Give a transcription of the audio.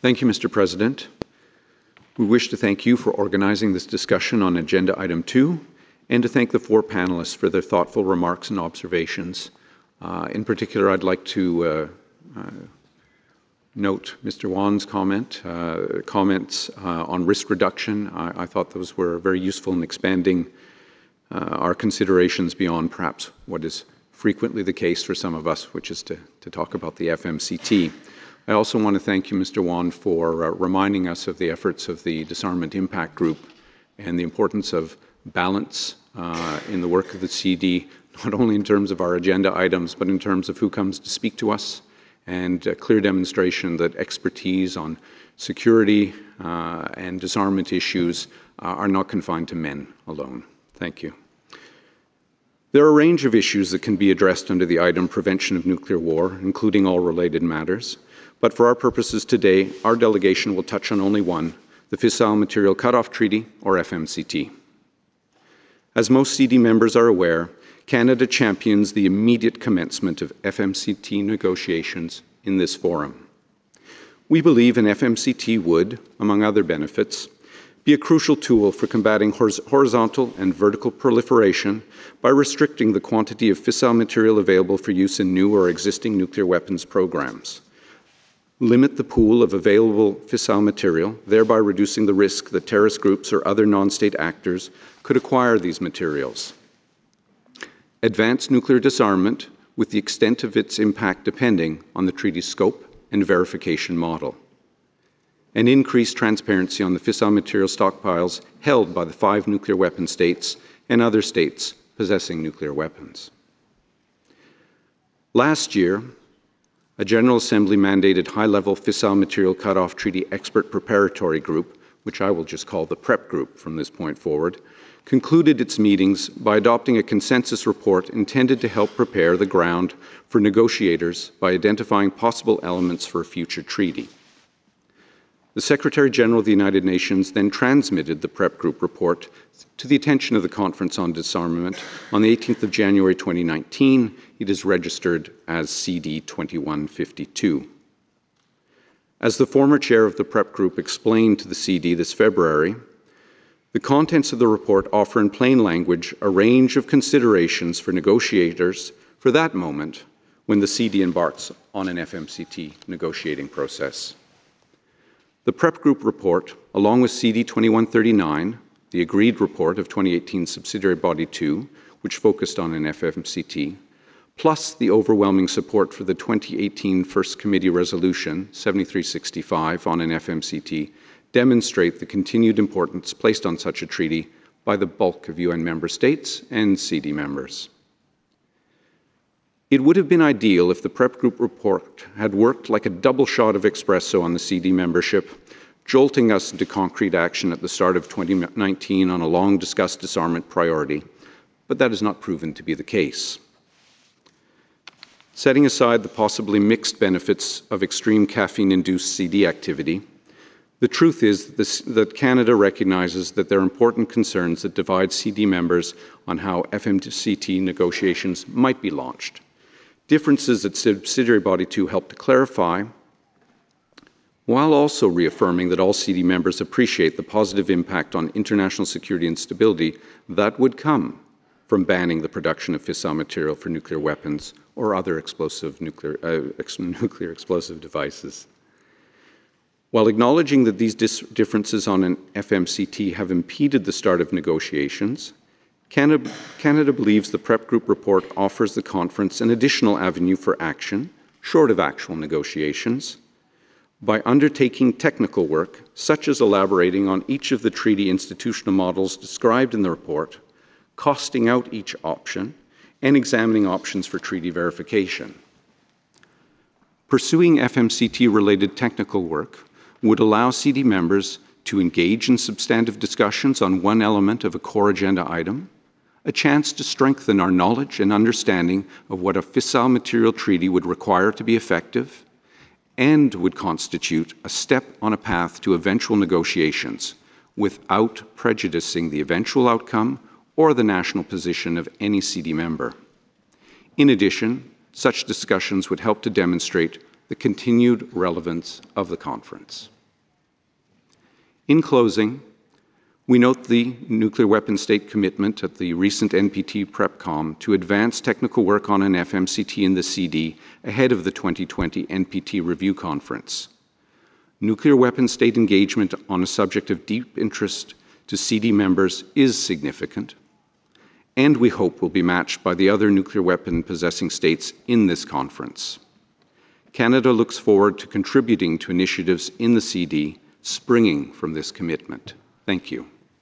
Thank you, Mr. President. We wish to thank you for organizing this discussion on Agenda Item 2 and to thank the 4 panelists for their thoughtful remarks and observations. In particular, I'd like to note Mr. Wan's comments on risk reduction. I thought those were very useful in expanding our considerations beyond perhaps what is frequently the case for some of us, which is to talk about the FMCT. I also want to thank you, Mr. Wan, for reminding us of the efforts of the Disarmament Impact Group and the importance of balance in the work of the CD, not only in terms of our agenda items, but in terms of who comes to speak to us, and a clear demonstration that expertise on security and disarmament issues are not confined to men alone. Thank you. There are a range of issues that can be addressed under the item Prevention of Nuclear War, including all related matters. But for our purposes today, our delegation will touch on only one, the Fissile Material Cutoff Treaty, or FMCT. As most CD members are aware, Canada champions the immediate commencement of FMCT negotiations in this forum. We believe an FMCT would, among other benefits, be a crucial tool for combating horizontal and vertical proliferation by restricting the quantity of fissile material available for use in new or existing nuclear weapons programs. Limit the pool of available fissile material, thereby reducing the risk that terrorist groups or other non-state actors could acquire these materials. Advance nuclear disarmament with the extent of its impact depending on the treaty's scope and verification model. And increase transparency on the fissile material stockpiles held by the 5 nuclear weapon states and other states possessing nuclear weapons. Last year, a General Assembly mandated high-level fissile material cutoff treaty expert preparatory group, which I will just call the PREP group from this point forward, concluded its meetings by adopting a consensus report intended to help prepare the ground for negotiators by identifying possible elements for a future treaty. The Secretary-General of the United Nations then transmitted the PREP group report to the attention of the Conference on Disarmament on the 18th of January 2019. It is registered as CD 2152. As the former chair of the PREP group explained to the CD this February, the contents of the report offer in plain language a range of considerations for negotiators for that moment when the CD embarks on an FMCT negotiating process. The PREP group report, along with CD 2139, the agreed report of 2018 Subsidiary Body 2, which focused on an FMCT, plus the overwhelming support for the 2018 First Committee Resolution 7365 on an FMCT, demonstrate the continued importance placed on such a treaty by the bulk of UN member states and CD members. It would have been ideal if the PREP group report had worked like a double shot of espresso on the CD membership, jolting us into concrete action at the start of 2019 on a long-discussed disarmament priority, but that has not proven to be the case. Setting aside the possibly mixed benefits of extreme caffeine-induced CD activity, the truth is that Canada recognizes that there are important concerns that divide CD members on how FMCT negotiations might be launched. Differences that Subsidiary Body 2 helped to clarify, while also reaffirming that all CD members appreciate the positive impact on international security and stability that would come from banning the production of fissile material for nuclear weapons or other nuclear explosive devices. While acknowledging that these differences on an FMCT have impeded the start of negotiations, Canada believes the PREP group report offers the conference an additional avenue for action, short of actual negotiations, by undertaking technical work, such as elaborating on each of the treaty institutional models described in the report, costing out each option, and examining options for treaty verification. Pursuing FMCT-related technical work would allow CD members to engage in substantive discussions on one element of a core agenda item, a chance to strengthen our knowledge and understanding of what a fissile material treaty would require to be effective, and would constitute a step on a path to eventual negotiations without prejudicing the eventual outcome or the national position of any CD member. In addition, such discussions would help to demonstrate the continued relevance of the conference. In closing, we note the nuclear weapon state commitment at the recent NPT PrepCom to advance technical work on an FMCT in the CD ahead of the 2020 NPT Review Conference. Nuclear weapon state engagement on a subject of deep interest to CD members is significant, and we hope will be matched by the other nuclear weapon possessing states in this conference. Canada looks forward to contributing to initiatives in the CD springing from this commitment. Thank you.